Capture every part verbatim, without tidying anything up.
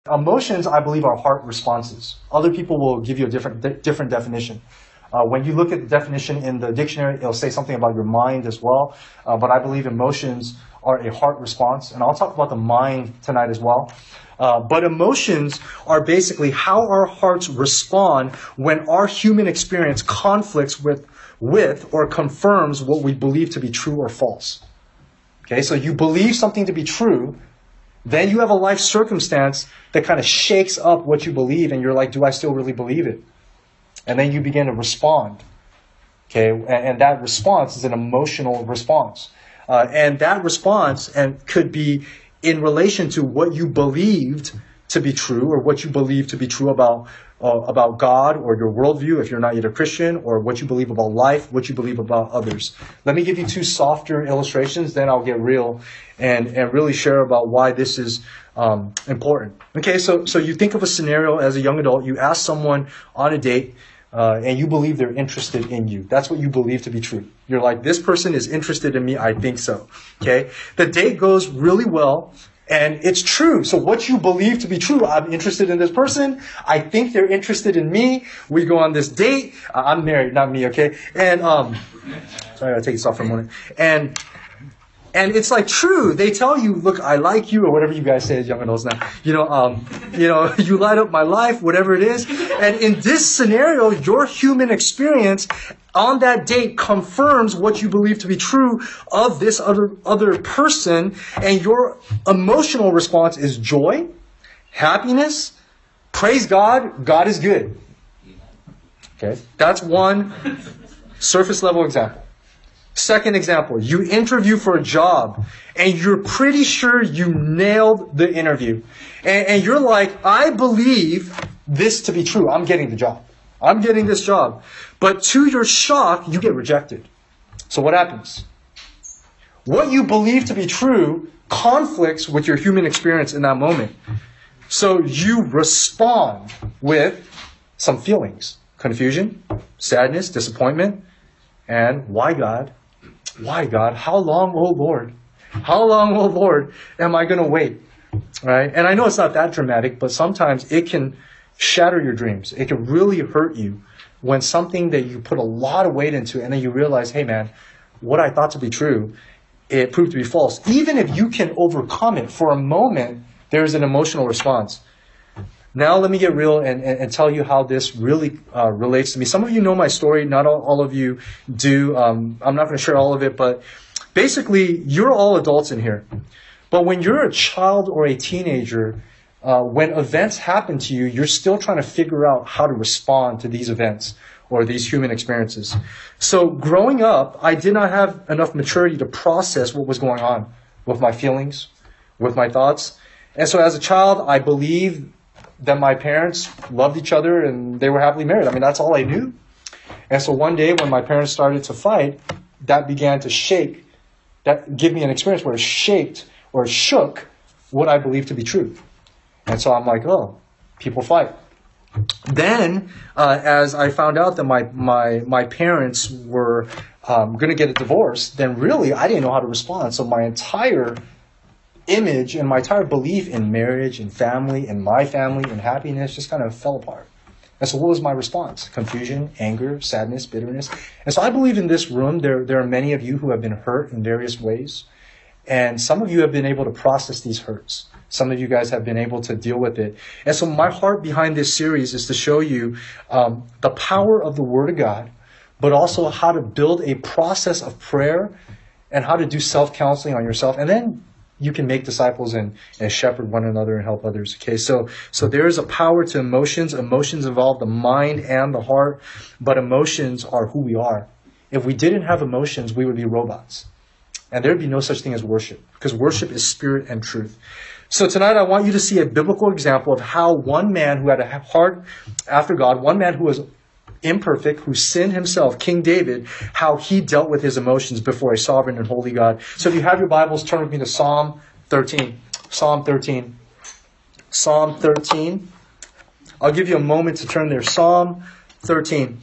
Emotions, I believe, are heart responses. Other people will give you a different di- different definition. Uh, when you look at the definition in the dictionary, it'll say something about your mind as well. Uh, but I believe emotions are a heart response. And I'll talk about the mind tonight as well. Uh, but emotions are basically how our hearts respond when our human experience conflicts with, with or confirms what we believe to be true or false. Okay, so you believe something to be true, then you have a life circumstance that kind of shakes up what you believe, and you're like, do I still really believe it? And then you begin to respond. Okay, and, and that response is an emotional response. Uh, and that response and could be in relation to what you believed to be true, or what you believe to be true about uh, about God or your worldview if you're not yet a Christian, or what you believe about life, what you believe about others. Let me give you two softer illustrations, then I'll get real and, and really share about why this is um, important. Okay, so, so you think of a scenario as a young adult, you ask someone on a date, Uh, and you believe they're interested in you. That's what you believe to be true. You're like, this person is interested in me, I think so. Okay? The date goes really well, and it's true. So what you believe to be true, I'm interested in this person, I think they're interested in me, we go on this date, uh, I'm married, not me, okay? And, um, sorry, I'll take this off for a moment. And, And it's like true. They tell you, look, I like you, or whatever you guys say as young adults now. You know, um, you know, you light up my life, whatever it is. And in this scenario, your human experience on that date confirms what you believe to be true of this other other person, and your emotional response is joy, happiness, praise God, God is good. Okay, that's one surface level example. Second example, you interview for a job and you're pretty sure you nailed the interview. And, and you're like, I believe this to be true. I'm getting the job. I'm getting this job. But to your shock, you get rejected. So what happens? What you believe to be true conflicts with your human experience in that moment. So you respond with some feelings. Confusion, sadness, disappointment, and why God? Why, God? How long, oh Lord? How long, oh Lord, am I going to wait? Right? And I know it's not that dramatic, but sometimes it can shatter your dreams. It can really hurt you when something that you put a lot of weight into, and then you realize, hey man, what I thought to be true, it proved to be false. Even if you can overcome it for a moment, there's an emotional response. Now let me get real and, and, and tell you how this really uh, relates to me. Some of you know my story. Not all, all of you do. Um, I'm not going to share all of it, but basically you're all adults in here. But when you're a child or a teenager, uh, when events happen to you, you're still trying to figure out how to respond to these events or these human experiences. So growing up, I did not have enough maturity to process what was going on with my feelings, with my thoughts. And so as a child, I believed that my parents loved each other and they were happily married. I mean, that's all I knew. And so one day when my parents started to fight, that began to shake, that gave me an experience where it shaped or shook what I believed to be true. And so I'm like, oh, people fight. Then, uh, as I found out that my, my, my parents were um, going to get a divorce, then really I didn't know how to respond. So my entire image and my entire belief in marriage and family and my family and happiness just kind of fell apart. And so what was my response? Confusion, anger, sadness, bitterness. And so I believe in this room there, there are many of you who have been hurt in various ways. And some of you have been able to process these hurts. Some of you guys have been able to deal with it. And so my heart behind this series is to show you um, the power of the Word of God, but also how to build a process of prayer and how to do self-counseling on yourself. And then you can make disciples and, and shepherd one another and help others. Okay, so so there is a power to emotions. Emotions involve the mind and the heart, but emotions are who we are. If we didn't have emotions, we would be robots. And there would be no such thing as worship, because worship is spirit and truth. So tonight I want you to see a biblical example of how one man who had a heart after God, one man who was imperfect, who sinned himself, King David, how he dealt with his emotions before a sovereign and holy God. So if you have your Bibles, turn with me to Psalm thirteen. Psalm thirteen. Psalm thirteen. I'll give you a moment to turn there. Psalm thirteen.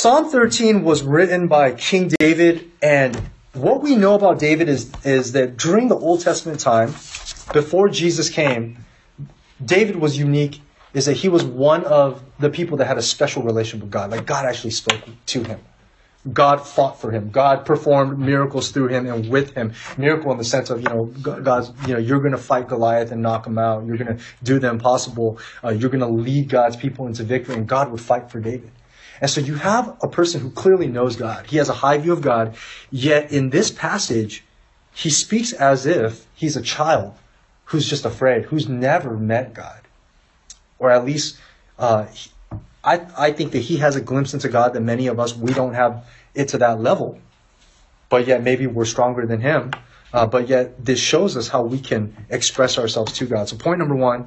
Psalm thirteen was written by King David, and what we know about David is, is that during the Old Testament time, before Jesus came, David was unique, is that he was one of the people that had a special relationship with God. Like, God actually spoke to him. God fought for him. God performed miracles through him and with him. Miracle in the sense of, you know, God's, you know, you're going to fight Goliath and knock him out. You're going to do the impossible. Uh, you're going to lead God's people into victory, and God would fight for David. And so you have a person who clearly knows God. He has a high view of God, yet in this passage, he speaks as if he's a child who's just afraid, who's never met God. Or at least, uh, I, I think that he has a glimpse into God that many of us, we don't have it to that level. But yet maybe we're stronger than him. Uh, but yet this shows us how we can express ourselves to God. So point number one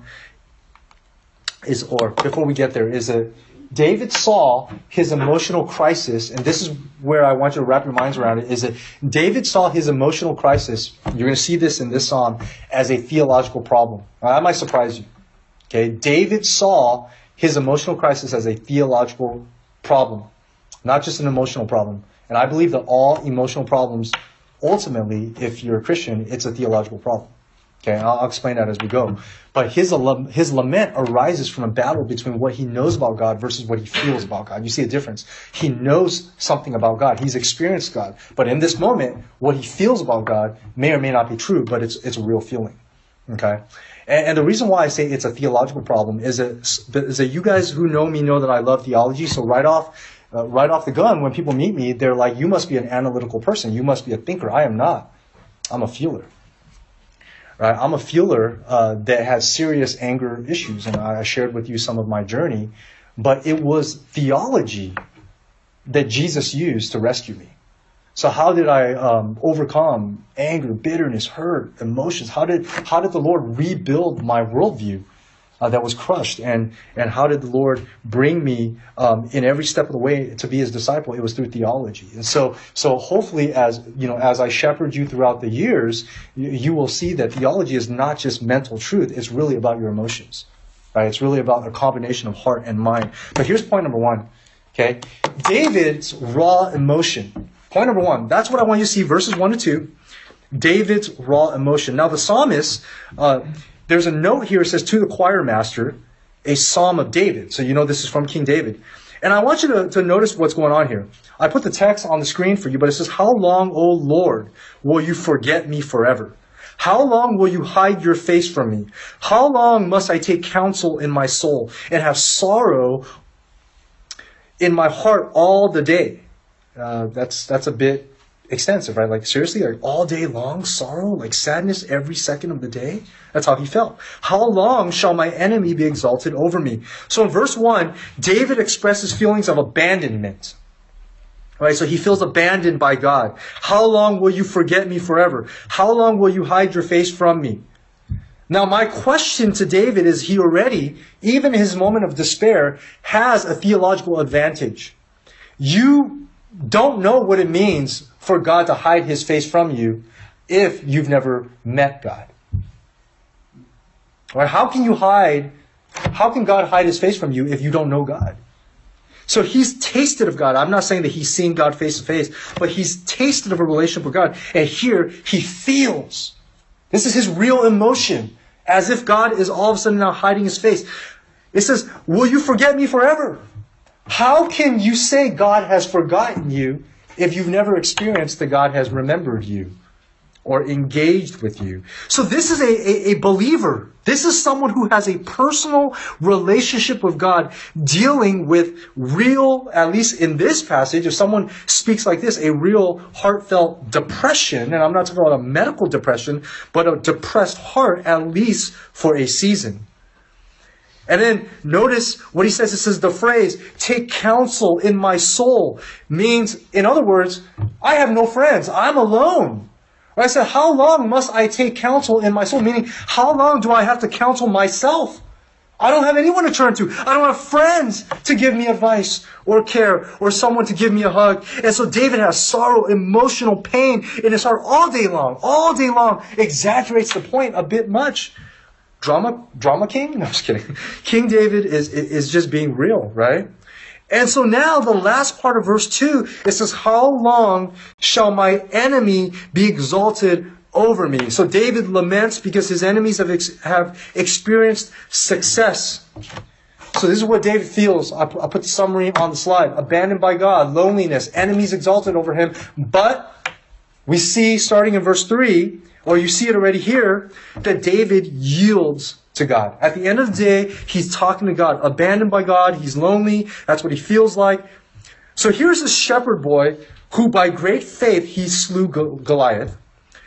is, or before we get there, is that David saw his emotional crisis, and this is where I want you to wrap your minds around it, is that David saw his emotional crisis, you're going to see this in this psalm, as a theological problem. Now, that might surprise you. Okay, David saw his emotional crisis as a theological problem, not just an emotional problem. And I believe that all emotional problems, ultimately, if you're a Christian, it's a theological problem. Okay, I'll, I'll explain that as we go. But his, his lament arises from a battle between what he knows about God versus what he feels about God. You see a difference. He knows something about God. He's experienced God. But in this moment, what he feels about God may or may not be true, but it's, it's a real feeling. Okay? And, and the reason why I say it's a theological problem is that, is that you guys who know me know that I love theology. So right off, uh, right off the gun, when people meet me, they're like, you must be an analytical person. You must be a thinker. I am not. I'm a feeler. Right? I'm a feeler uh, that has serious anger issues, and I shared with you some of my journey. But it was theology that Jesus used to rescue me. So how did I um, overcome anger, bitterness, hurt, emotions? How did how did the Lord rebuild my worldview uh, that was crushed? And and how did the Lord bring me um, in every step of the way to be His disciple? It was through theology. And so so hopefully, as you know, as I shepherd you throughout the years, you, you will see that theology is not just mental truth. It's really about your emotions, right? It's really about a combination of heart and mind. But here's point number one. Okay, David's raw emotion. Point number one, that's what I want you to see, verses one to two, David's raw emotion. Now the psalmist, uh, there's a note here, it says, to the choir master, a psalm of David. So you know this is from King David. And I want you to, to notice what's going on here. I put the text on the screen for you, but it says, how long, O Lord, will you forget me forever? How long will you hide your face from me? How long must I take counsel in my soul and have sorrow in my heart all the day? Uh, that's that's a bit extensive, right? Like, seriously, like all day long, sorrow, like sadness every second of the day? That's how he felt. How long shall my enemy be exalted over me? So in verse one, David expresses feelings of abandonment. Right? So he feels abandoned by God. How long will you forget me forever? How long will you hide your face from me? Now, my question to David is, he already, even in his moment of despair, has a theological advantage. You don't know what it means for God to hide His face from you if you've never met God. Right? How can you hide, how can God hide His face from you if you don't know God? So he's tasted of God. I'm not saying that he's seen God face to face, but he's tasted of a relationship with God. And here he feels. This is his real emotion, as if God is all of a sudden now hiding His face. It says, will you forget me forever? How can you say God has forgotten you if you've never experienced that God has remembered you or engaged with you? So this is a, a, a believer. This is someone who has a personal relationship with God, dealing with real, at least in this passage, if someone speaks like this, a real heartfelt depression. And I'm not talking about a medical depression, but a depressed heart, at least for a season. And then notice what he says. It says the phrase, take counsel in my soul, means, in other words, I have no friends. I'm alone. I said, how long must I take counsel in my soul? Meaning, how long do I have to counsel myself? I don't have anyone to turn to. I don't have friends to give me advice or care or someone to give me a hug. And so David has sorrow, emotional pain in his heart all day long. All day long. Exaggerates the point a bit much. Drama, drama king? No, I'm just kidding. King David is, is just being real, right? And so now the last part of verse two, it says, how long shall my enemy be exalted over me? So David laments because his enemies have, ex- have experienced success. So this is what David feels. I'll put the summary on the slide. Abandoned by God, loneliness, enemies exalted over him. But we see, starting in verse three, or you see it already here, that David yields to God. At the end of the day, he's talking to God. Abandoned by God, he's lonely. That's what he feels like. So here's a shepherd boy who by great faith he slew Goliath.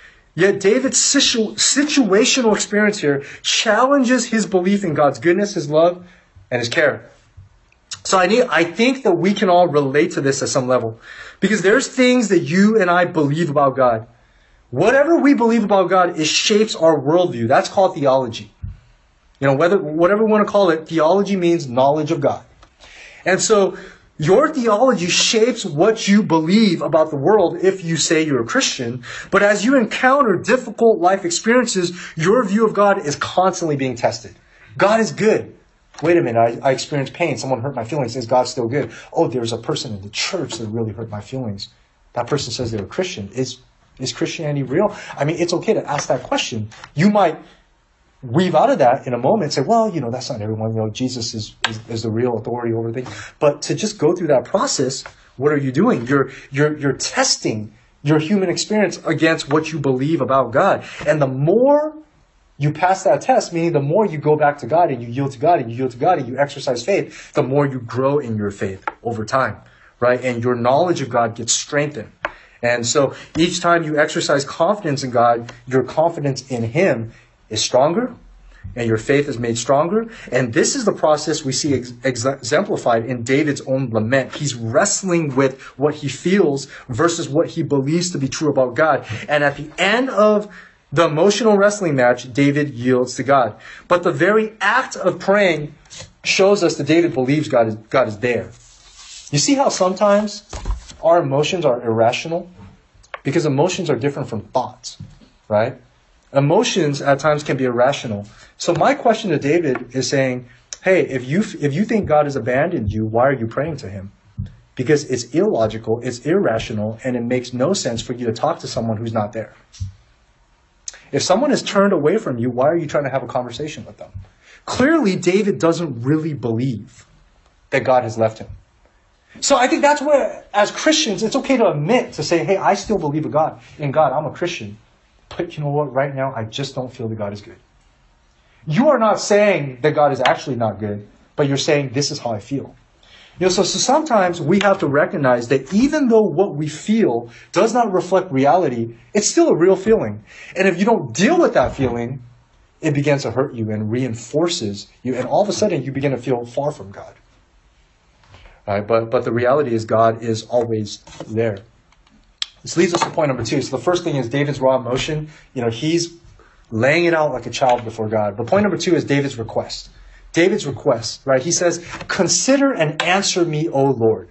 Yet David's situ- situational experience here challenges his belief in God's goodness, his love, and his care. So I need, I think that we can all relate to this at some level. Because there's things that you and I believe about God. Whatever we believe about God, it shapes our worldview. That's called theology. You know, whether whatever we want to call it, theology means knowledge of God. And so your theology shapes what you believe about the world if you say you're a Christian. But as you encounter difficult life experiences, your view of God is constantly being tested. God is good. Wait a minute, I, I experienced pain. Someone hurt my feelings. Is God still good? Oh, there's a person in the church that really hurt my feelings. That person says they're a Christian. Is, is Christianity real? I mean, it's okay to ask that question. You might weave out of that in a moment and say, well, you know, that's not everyone. You know, Jesus is, is, is the real authority over things. But to just go through that process, what are you doing? You're, you're, you're testing your human experience against what you believe about God. And the more you pass that test, meaning the more you go back to God and you yield to God and you yield to God and you exercise faith, the more you grow in your faith over time, right? And your knowledge of God gets strengthened. And so each time you exercise confidence in God, your confidence in Him is stronger and your faith is made stronger. And this is the process we see ex- exemplified in David's own lament. He's wrestling with what he feels versus what he believes to be true about God. And at the end of the emotional wrestling match, David yields to God. But the very act of praying shows us that David believes God is, God is there. You see how sometimes our emotions are irrational? Because emotions are different from thoughts, right? Emotions at times can be irrational. So my question to David is saying, hey, if you if you think God has abandoned you, why are you praying to Him? Because it's illogical, it's irrational, and it makes no sense for you to talk to someone who's not there. If someone is turned away from you, why are you trying to have a conversation with them? Clearly, David doesn't really believe that God has left him. So I think that's where, as Christians, it's okay to admit, to say, hey, I still believe in God. In God, I'm a Christian. But you know what? Right now, I just don't feel that God is good. You are not saying that God is actually not good, but you're saying, this is how I feel. You know, so, so sometimes we have to recognize that even though what we feel does not reflect reality, it's still a real feeling. And if you don't deal with that feeling, it begins to hurt you and reinforces you. And all of a sudden, you begin to feel far from God. Right? But, but the reality is God is always there. This leads us to point number two. So the first thing is David's raw emotion. You know, he's laying it out like a child before God. But point number two is David's request. David's request, right? He says, consider and answer me, O Lord.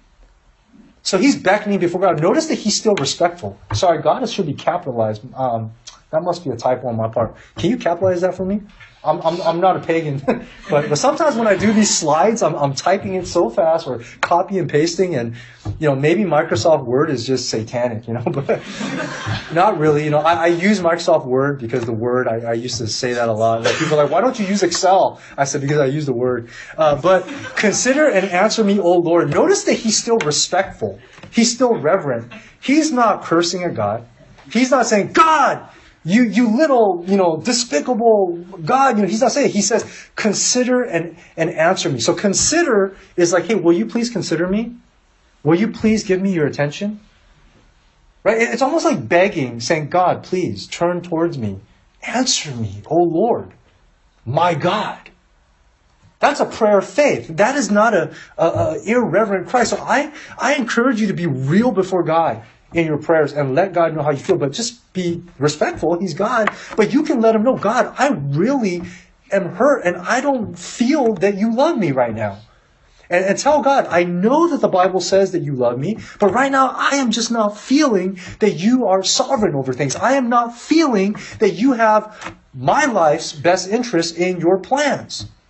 So he's beckoning before God. Notice that he's still respectful. Sorry, God should be capitalized. Um, that must be a typo on my part. Can you capitalize that for me? I'm I'm, I'm not a pagan, but, but sometimes when I do these slides, I'm I'm typing it so fast or copy and pasting, and you know maybe Microsoft Word is just satanic, you know, but not really. You know, I, I use Microsoft Word because the Word. I, I used to say that a lot. Like, people are like, why don't you use Excel? I said because I use the Word. Uh, but consider and answer me, O Lord. Notice that he's still respectful. He's still reverent. He's not cursing at God. He's not saying, God, You you little, you know, despicable God. You know, he's not saying it. He says, consider and, and answer me. So consider is like, hey, will you please consider me? Will you please give me your attention? Right? It's almost like begging, saying, God, please turn towards me. Answer me, O Lord, my God. That's a prayer of faith. That is not a, a, a irreverent cry. So I, I encourage you to be real before God in your prayers and let God know how you feel, but just be respectful. He's God, but you can let him know, God, I really am hurt and I don't feel that you love me right now. And, and tell God, I know that the Bible says that you love me, but right now I am just not feeling that you are sovereign over things. I am not feeling that you have my life's best interest in your plans.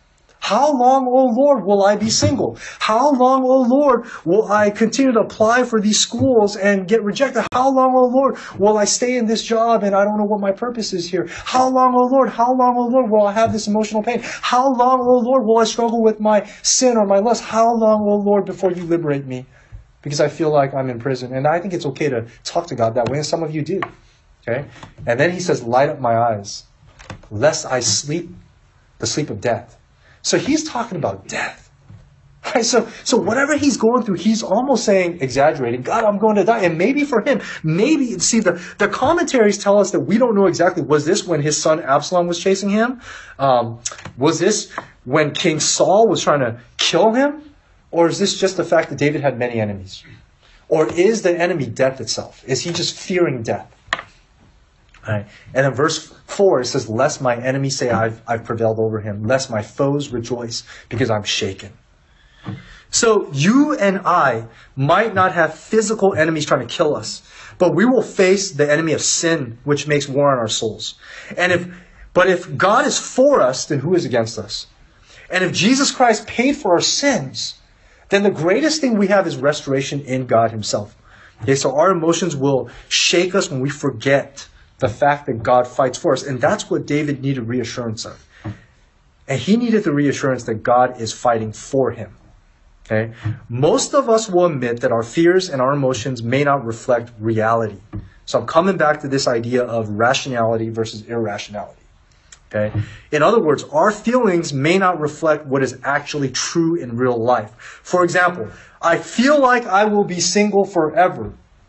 How long, O Lord, will I be single? How long, O Lord, will I continue to apply for these schools and get rejected? How long, O Lord, will I stay in this job and I don't know what my purpose is here? How long, O Lord, how long, O Lord, will I have this emotional pain? How long, O Lord, will I struggle with my sin or my lust? How long, O Lord, before you liberate me? Because I feel like I'm in prison. And I think it's okay to talk to God that way, and some of you do. Okay? And then he says, light up my eyes, lest I sleep the sleep of death. So he's talking about death. Right? So, so whatever he's going through, he's almost saying, exaggerating, God, I'm going to die. And maybe for him, maybe, see, the, the commentaries tell us that we don't know exactly, was this when his son Absalom was chasing him? Um, was this when King Saul was trying to kill him? Or is this just the fact that David had many enemies? Or is the enemy death itself? Is he just fearing death? Right. And in verse four, it says, lest my enemies say I've, I've prevailed over him, lest my foes rejoice because I'm shaken. So you and I might not have physical enemies trying to kill us, but we will face the enemy of sin, which makes war on our souls. And if, but if God is for us, then who is against us? And if Jesus Christ paid for our sins, then the greatest thing we have is restoration in God himself. Okay, so our emotions will shake us when we forget the fact that God fights for us. And that's what David needed reassurance of. And he needed the reassurance that God is fighting for him. Okay? Most of us will admit that our fears and our emotions may not reflect reality. So I'm coming back to this idea of rationality versus irrationality. Okay? In other words, our feelings may not reflect what is actually true in real life. For example, I feel like I will be single forever.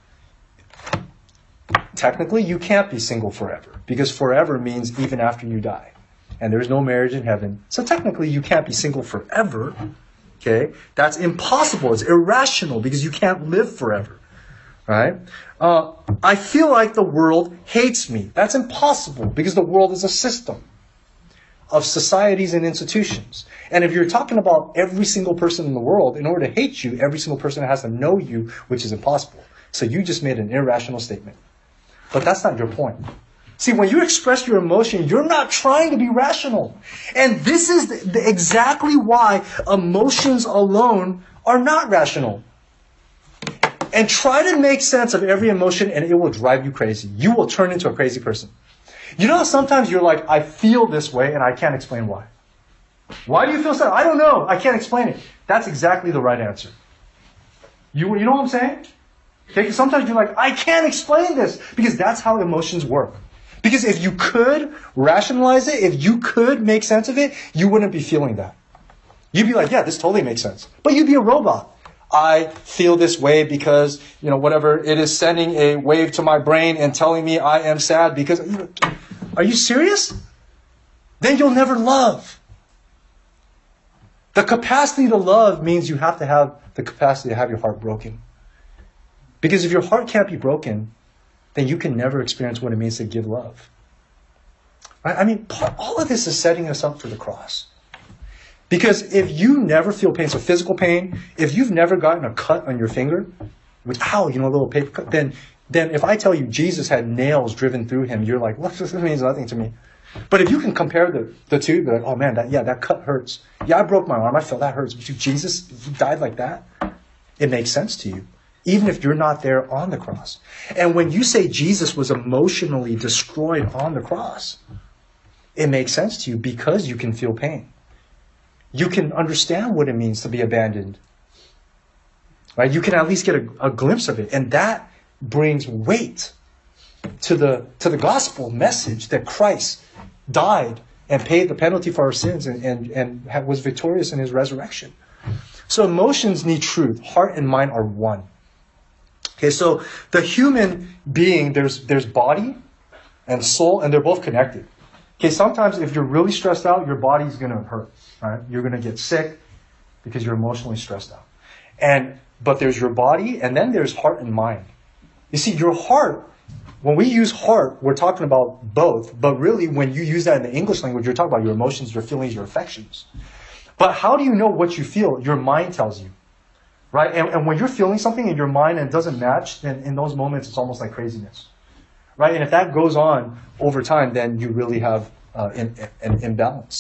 Technically, you can't be single forever, because forever means even after you die. And there's no marriage in heaven. So technically, you can't be single forever. Okay? That's impossible. It's irrational because you can't live forever. Right? Uh, I feel like the world hates me. That's impossible because the world is a system of societies and institutions. And if you're talking about every single person in the world, in order to hate you, every single person has to know you, which is impossible. So you just made an irrational statement. But that's not your point. See, when you express your emotion, you're not trying to be rational. And this is the, the, exactly why emotions alone are not rational. And try to make sense of every emotion and it will drive you crazy. You will turn into a crazy person. You know, sometimes you're like, I feel this way and I can't explain why. Why do you feel sad? I don't know. I can't explain it. That's exactly the right answer. You, you know what I'm saying? Okay, sometimes you're like, I can't explain this, because that's how emotions work. Because if you could rationalize it, if you could make sense of it, you wouldn't be feeling that. You'd be like, yeah, this totally makes sense. But you'd be a robot. I feel this way because, you know, whatever, it is sending a wave to my brain and telling me I am sad because, you know, are you serious? Then you'll never love. The capacity to love means you have to have the capacity to have your heart broken. Because if your heart can't be broken, then you can never experience what it means to give love. Right? I mean, all of this is setting us up for the cross. Because if you never feel pain, so physical pain, if you've never gotten a cut on your finger, with, ow, you know, a little paper cut, then, then if I tell you Jesus had nails driven through him, you're like, well, this means nothing to me. But if you can compare the, the two, you're like, oh man, that, yeah, that cut hurts. Yeah, I broke my arm, I feel that hurts. But Jesus, he died like that. It makes sense to you, even if you're not there on the cross. And when you say Jesus was emotionally destroyed on the cross, it makes sense to you because you can feel pain. You can understand what it means to be abandoned. Right? You can at least get a, a glimpse of it. And that brings weight to the, to the gospel message that Christ died and paid the penalty for our sins and, and, and was victorious in his resurrection. So emotions need truth. Heart and mind are one. Okay, so the human being, there's, there's body and soul, and they're both connected. Okay, sometimes if you're really stressed out, your body's going to hurt. Right? You're going to get sick because you're emotionally stressed out. And but there's your body, and then there's heart and mind. You see, your heart, when we use heart, we're talking about both. But really, when you use that in the English language, you're talking about your emotions, your feelings, your affections. But how do you know what you feel? Your mind tells you. Right? And, and when you're feeling something in your mind and it doesn't match, then in those moments, it's almost like craziness. Right? And if that goes on over time, then you really have uh, in, an imbalance.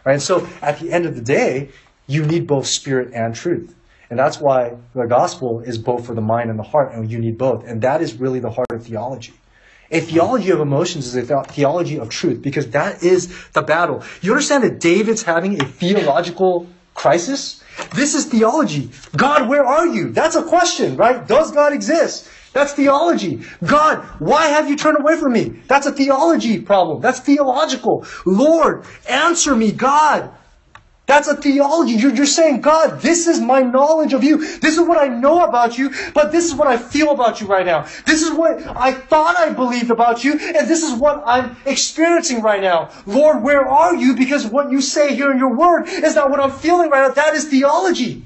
Right? And so at the end of the day, you need both spirit and truth. And that's why the gospel is both for the mind and the heart, and you need both. And that is really the heart of theology. A theology of emotions is a the- theology of truth, because that is the battle. You understand that David's having a theological crisis? This is theology. God, where are you? That's a question, right? Does God exist? That's theology. God, why have you turned away from me? That's a theology problem. That's theological. Lord, answer me, God. That's a theology. You're, you're saying, God, this is my knowledge of you. This is what I know about you, but this is what I feel about you right now. This is what I thought I believed about you, and this is what I'm experiencing right now. Lord, where are you? Because what you say here in your word is not what I'm feeling right now. That is theology.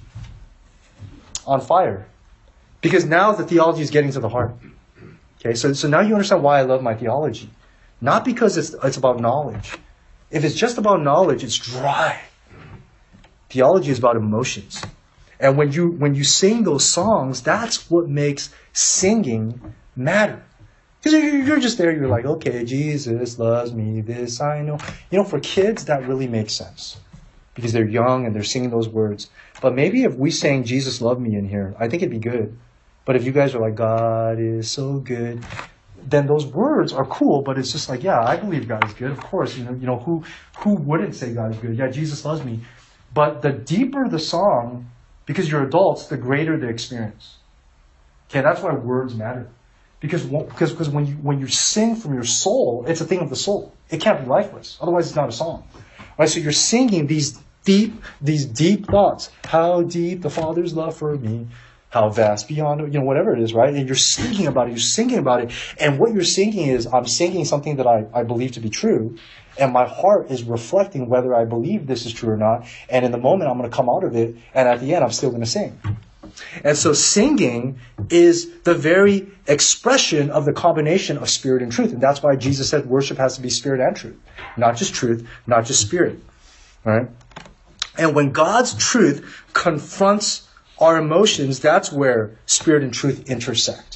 On fire. Because now the theology is getting to the heart. Okay, so, so now you understand why I love my theology. Not because it's, it's about knowledge. If it's just about knowledge, it's dry. Theology is about emotions. And when you when you sing those songs, that's what makes singing matter. Because you're just there, you're like, okay, Jesus loves me, this I know. You know, for kids, that really makes sense. Because they're young and they're singing those words. But maybe if we sang Jesus loved me in here, I think it'd be good. But if you guys are like, God is so good, then those words are cool, but it's just like, yeah, I believe God is good. Of course, you know, you know who who wouldn't say God is good? Yeah, Jesus loves me. But the deeper the song, because you're adults, the greater the experience. Okay, that's why words matter. Because because because when you when you sing from your soul, it's a thing of the soul. It can't be lifeless. Otherwise, it's not a song. Right? So you're singing these deep these deep thoughts. How deep the Father's love for me. How vast beyond, you know, whatever it is, right? And you're singing about it. You're singing about it. And what you're singing is, I'm singing something that I, I believe to be true. And my heart is reflecting whether I believe this is true or not. And in the moment, I'm going to come out of it. And at the end, I'm still going to sing. And so singing is the very expression of the combination of spirit and truth. And that's why Jesus said worship has to be spirit and truth. Not just truth, not just spirit. All right? And when God's truth confronts our emotions, that's where spirit and truth intersect.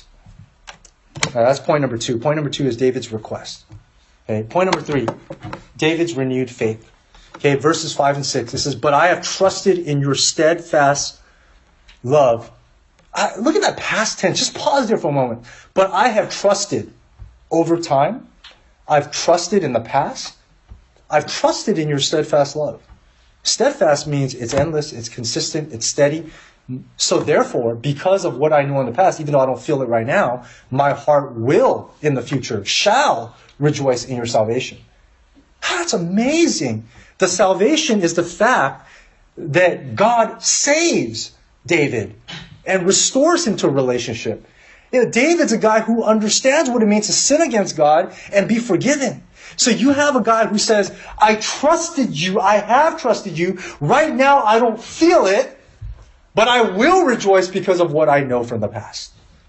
Now, that's point number two. Point number two is David's request. Okay. Point number three, David's renewed faith. Okay, verses five and six. It says, but I have trusted in your steadfast love. I, look at that past tense. Just pause there for a moment. But I have trusted over time. I've trusted in the past. I've trusted in your steadfast love. Steadfast means it's endless, it's consistent, it's steady. So therefore, because of what I know in the past, even though I don't feel it right now, my heart will in the future, shall rejoice in your salvation. That's amazing. The salvation is the fact that God saves David and restores him to a relationship. You know, David's a guy who understands what it means to sin against God and be forgiven. So you have a guy who says, I trusted you, I have trusted you. Right now I don't feel it. But I will rejoice because of what I know from the past.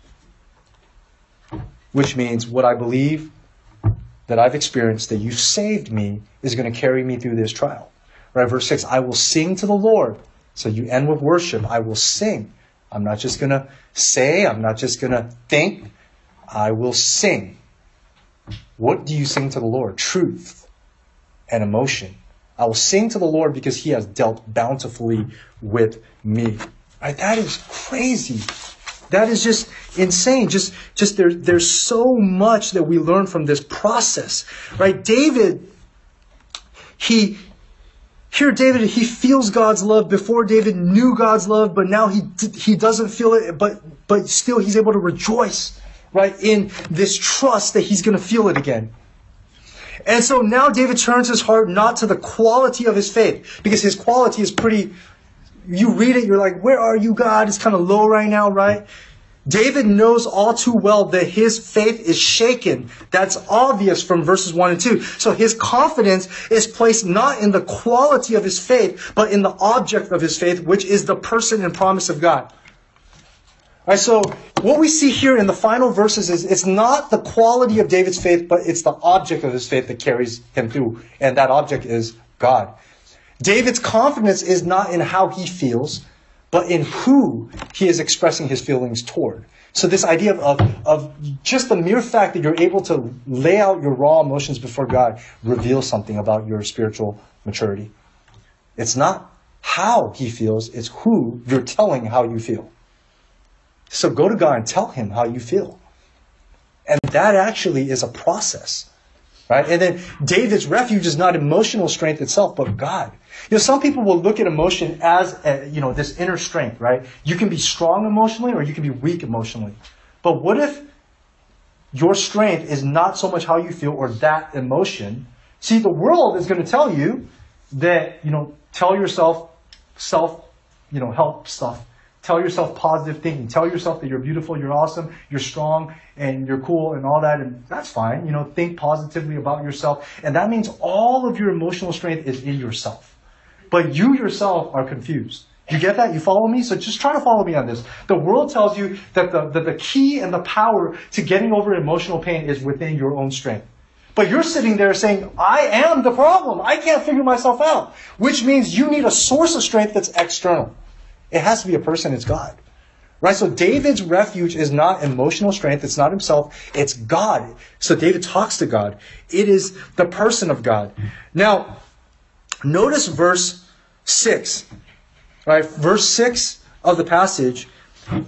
Which means what I believe that I've experienced, that you saved me, is going to carry me through this trial. Right? Verse six, I will sing to the Lord. So you end with worship. I will sing. I'm not just going to say, I'm not just going to think. I will sing. What do you sing to the Lord? Truth and emotion. I will sing to the Lord because he has dealt bountifully with me. Right? That is crazy. That is just insane. Just, just there, there's so much that we learn from this process. Right? David, he, here David, he feels God's love. Before David knew God's love, but now he, he doesn't feel it, but, but still he's able to rejoice, right, in this trust that he's going to feel it again. And so now David turns his heart not to the quality of his faith, because his quality is pretty, you read it, you're like, where are you, God? It's kind of low right now, right? David knows all too well that his faith is shaken. That's obvious from verses one and two. So his confidence is placed not in the quality of his faith, but in the object of his faith, which is the person and promise of God. All right, so what we see here in the final verses is it's not the quality of David's faith, but it's the object of his faith that carries him through. And that object is God. David's confidence is not in how he feels, but in who he is expressing his feelings toward. So this idea of, of, of just the mere fact that you're able to lay out your raw emotions before God reveals something about your spiritual maturity. It's not how he feels, it's who you're telling how you feel. So go to God and tell him how you feel. And that actually is a process, right? And then David's refuge is not emotional strength itself, but God. You know, some people will look at emotion as, a, you know, this inner strength, right? You can be strong emotionally or you can be weak emotionally. But what if your strength is not so much how you feel or that emotion? See, the world is going to tell you that, you know, tell yourself self, you know, help stuff. Tell yourself positive thinking. Tell yourself that you're beautiful, you're awesome, you're strong, and you're cool and all that. And that's fine. You know, think positively about yourself. And that means all of your emotional strength is in yourself. But you yourself are confused. You get that? You follow me? So just try to follow me on this. The world tells you that the, that the key and the power to getting over emotional pain is within your own strength. But you're sitting there saying, I am the problem. I can't figure myself out. Which means you need a source of strength that's external. It has to be a person, it's God. Right? So David's refuge is not emotional strength, it's not himself, it's God. So David talks to God. It is the person of God. Now, notice verse six. Right? Verse six of the passage. I'm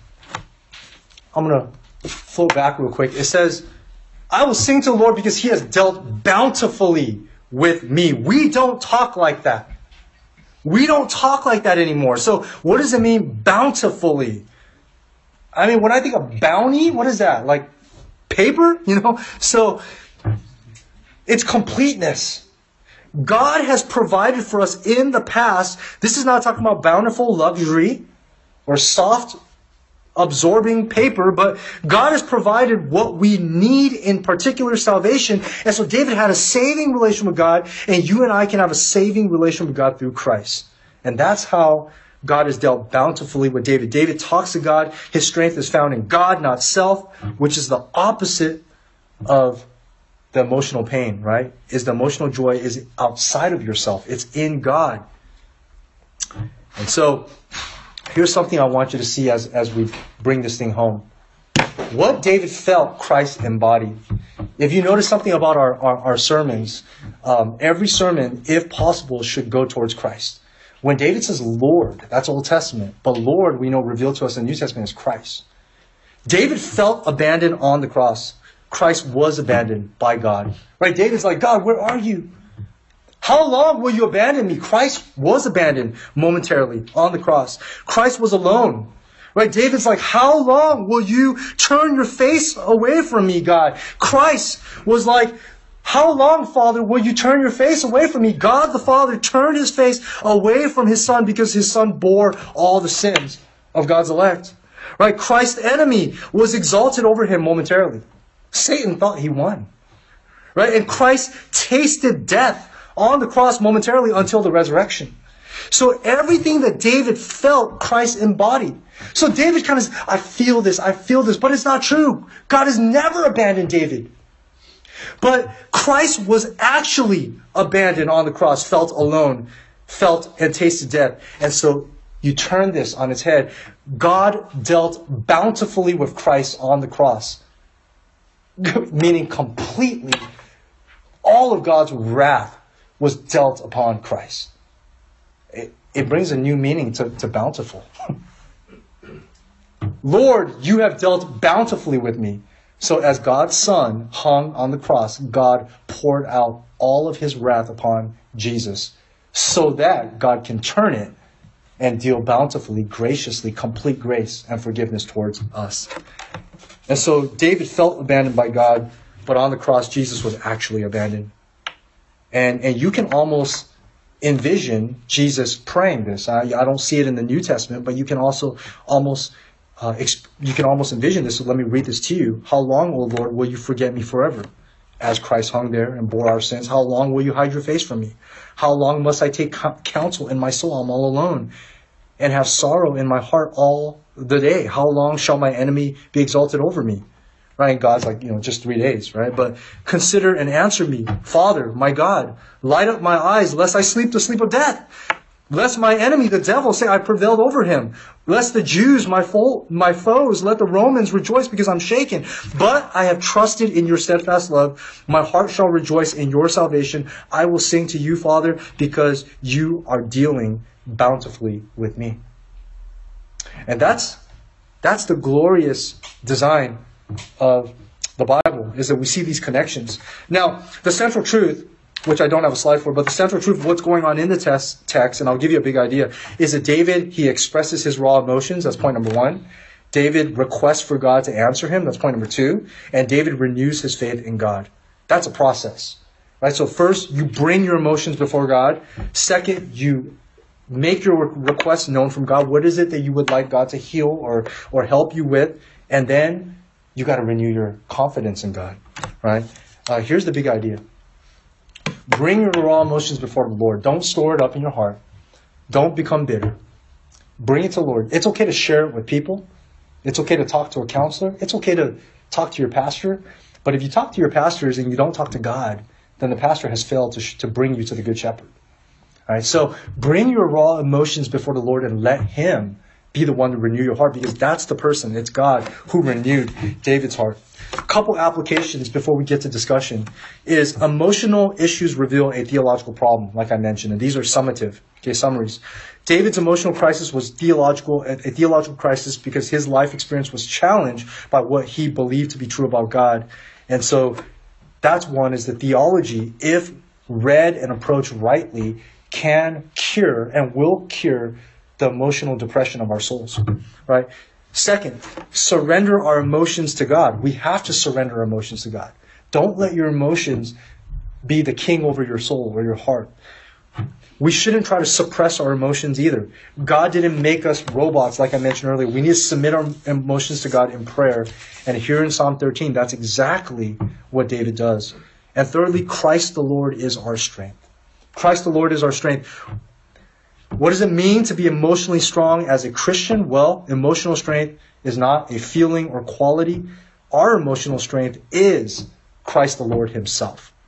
going to float back real quick. It says, I will sing to the Lord because he has dealt bountifully with me. We don't talk like that. We don't talk like that anymore. So what does it mean, bountifully? I mean, when I think of bounty, what is that? Like paper? You know? So it's completeness. God has provided for us in the past. This is not talking about bountiful luxury or soft absorbing paper, but God has provided what we need in particular salvation. And so David had a saving relation with God, and you and I can have a saving relation with God through Christ. And that's how God has dealt bountifully with David. David talks to God. His strength is found in God, not self, which is the opposite of the emotional pain, right? Is the emotional joy is outside of yourself. It's in God. And so here's something I want you to see as, as we bring this thing home. What David felt, Christ embodied. If you notice something about our, our, our sermons, um, every sermon, if possible, should go towards Christ. When David says Lord, that's Old Testament. But Lord, we know, revealed to us in the New Testament is Christ. David felt abandoned on the cross. Christ was abandoned by God. Right? David's like, God, where are you? How long will you abandon me? Christ was abandoned momentarily on the cross. Christ was alone. Right? David's like, how long will you turn your face away from me, God? Christ was like, how long, Father, will you turn your face away from me? God the Father turned his face away from his Son because his Son bore all the sins of God's elect. Right? Christ's enemy was exalted over him momentarily. Satan thought he won. Right? And Christ tasted death on the cross momentarily until the resurrection. So everything that David felt, Christ embodied. So David kind of, I feel this, I feel this, but it's not true. God has never abandoned David. But Christ was actually abandoned on the cross, felt alone, felt and tasted death. And so you turn this on its head. God dealt bountifully with Christ on the cross. Meaning completely, all of God's wrath was dealt upon Christ. It, it brings a new meaning to, to bountiful. Lord, you have dealt bountifully with me. So as God's Son hung on the cross, God poured out all of his wrath upon Jesus so that God can turn it and deal bountifully, graciously, complete grace and forgiveness towards us. And so David felt abandoned by God, but on the cross, Jesus was actually abandoned. And, and you can almost envision Jesus praying this. I, I don't see it in the New Testament, but you can also almost uh, exp- you can almost envision this. So let me read this to you. How long, O Lord, will you forget me forever? As Christ hung there and bore our sins, how long will you hide your face from me? How long must I take counsel in my soul? I'm all alone and have sorrow in my heart all the day. How long shall my enemy be exalted over me? Right? And God's like, you know, just three days, right? But consider and answer me, Father, my God, light up my eyes, lest I sleep the sleep of death. Lest my enemy, the devil, say I prevailed over him. Lest the Jews, my, fo- my foes, let the Romans rejoice because I'm shaken. But I have trusted in your steadfast love. My heart shall rejoice in your salvation. I will sing to you, Father, because you are dealing bountifully with me. And that's, that's the glorious design of the Bible, is that we see these connections. Now, the central truth, which I don't have a slide for, but the central truth of what's going on in the test, text, and I'll give you a big idea, is that David, he expresses his raw emotions. That's point number one. David requests for God to answer him. That's point number two. And David renews his faith in God. That's a process, right? So first, you bring your emotions before God. Second, you make your request known from God. What is it that you would like God to heal or, or help you with? And then you got to renew your confidence in God, right? Uh, here's the big idea. Bring your raw emotions before the Lord. Don't store it up in your heart. Don't become bitter. Bring it to the Lord. It's okay to share it with people. It's okay to talk to a counselor. It's okay to talk to your pastor. But if you talk to your pastors and you don't talk to God, then the pastor has failed to, sh- to bring you to the Good Shepherd. All right, so bring your raw emotions before the Lord and let Him be the one to renew your heart, because that's the person, it's God who renewed David's heart. A couple applications before we get to discussion is emotional issues reveal a theological problem, like I mentioned, and these are summative, okay, summaries. David's emotional crisis was theological, a theological crisis because his life experience was challenged by what he believed to be true about God. And so that's one, is that theology, if read and approached rightly, can cure and will cure the emotional depression of our souls, right? Second, surrender our emotions to God. We have to surrender our emotions to God. Don't let your emotions be the king over your soul or your heart. We shouldn't try to suppress our emotions either. God didn't make us robots, like I mentioned earlier. We need to submit our emotions to God in prayer. And here in Psalm thirteen, that's exactly what David does. And thirdly, Christ the Lord is our strength. Christ the Lord is our strength. What does it mean to be emotionally strong as a Christian? Well, emotional strength is not a feeling or quality. Our emotional strength is Christ the Lord Himself.